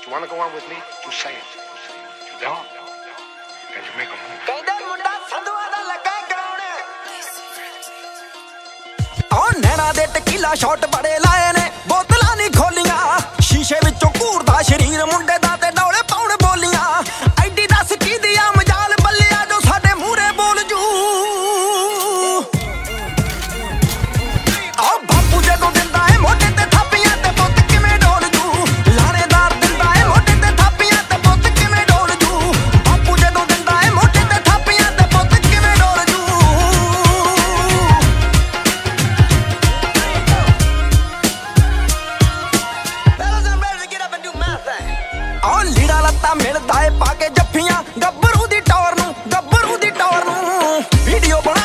You want to go on with me? You say it. You don't? Then you make a move. ਕਹਿੰਦੇ ਮੁੰਡਾ ਸੰਧੂਆਂ ਦਾ ਲੱਗਾ ਕਰਾਉਣੇ ਉਹ ਨੈਣਾ ਦੇ ਟਕੀਲਾ ਸ਼ਾਟ ਬੜੇ ਲਾਏ ਨੇ ਬੋਤਲਾਂ ਨਹੀਂ ਖੋਲੀਆਂ ਸ਼ੀਸ਼ੇ ਵਿੱਚੋਂ ਘੂਰਦਾ ਸ਼ਰੀਰ ਮੁੰਡੇ ਦਾ ਤੇ ਡੌਲੇ ਪਾਉਣ ਬੋਲੀਆਂ ਐਡੀ ਦੱਸ ਕੀ ਦੀ ਆ ਮਜਾਲ ਬੱਲਿਆ ਜੋ ਸਾਡੇ ਮੂਹਰੇ ਬੋਲ ਜੂ ਆ ਬਾਪੂ ਜਦੋਂ ਦਿੰਦਾ ਏ ਮੋਢੇ ਤੇ ਥਾਪੀਆਂ ਤੇ ਪੁੱਤ ਕਿਵੇਂ ਡੋਲ ਜੂ ਲਾਣੇਦਾਰ ਦਿੰਦਾ ਏ ਮੋਢੇ ਤੇ ਥਾਪੀਆਂ ਤੇ ਪੁੱਤ ਕਿਵੇਂ ਡੋਲ ਜੂ ਬਾਪੂ ਜਦੋਂ ਦਿੰਦਾ ਏ ਮੋਢੇ ਤੇ ਥਾਪੀਆਂ ਤੇ ਪੁੱਤ ਕਿਵੇਂ ਡੋਲ ਜੂ ਆ ਲੀੜਾ ਲੱਤਾ ਮਿਲਦਾ ਏ ਪਾ ਕੇ ਜੱਫੀਆਂ ਗੱਭਰੂ ਦੀ ਟੌਰ ਨੂੰ ਵੀਡੀਓ